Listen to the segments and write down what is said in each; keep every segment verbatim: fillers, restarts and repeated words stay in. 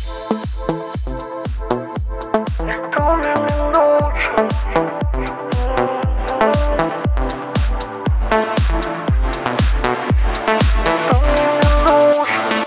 Никто мне не нужен. Никто мне не нужен.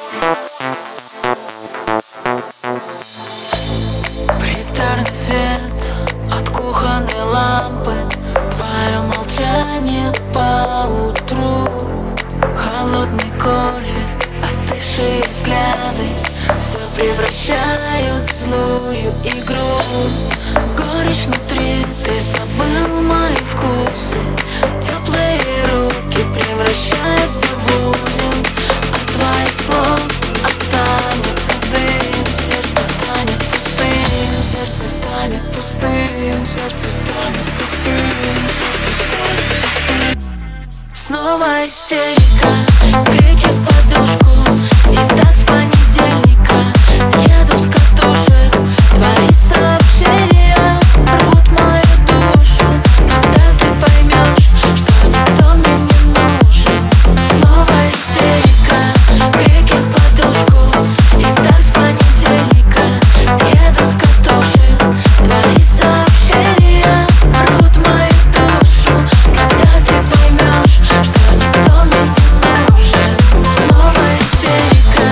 Притарный свет от кухонной лампы, твое молчание по утру, холодный кофе, остывшие взгляды все превращают в злую игру. Горечь внутри, ты забыл мои вкусы, теплые руки превращаются в узел. От твоих слов останется дым, сердце станет пустым, сердце станет пустым, сердце станет пустым, сердце станет пустым. Снова истерика, крики в подушку, и так с понедельника еду с катушек. Твои сообщения рвут мою душу, когда ты поймешь, что никто мне не нужен. Снова истерика, крики в подушку, и так с понедельника еду с катушек. Твои сообщения рвут мою душу, когда ты поймешь, что никто мне не нужен. Снова истерика.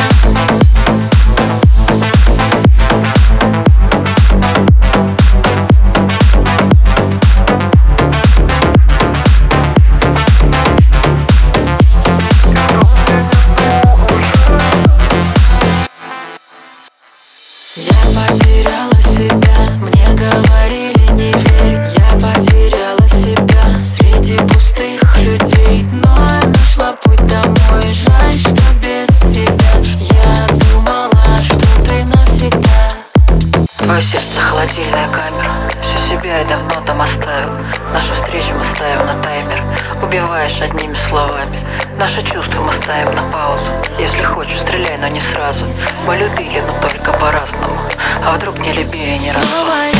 Я потеряла себя, мне говорили не верь. Я потеряла себя среди пустых людей, но я нашла путь домой. Жаль, что без тебя. Я думала, что ты навсегда. Твое сердце холодильная камера, все себя я давно там оставил. Нашу встречу мы ставим на таймер, убиваешь одними словами. Наши чувства мы ставим на паузу. Если хочешь, стреляй, но не сразу. Мы любили, но только по-разному. А вдруг не любили ни разу.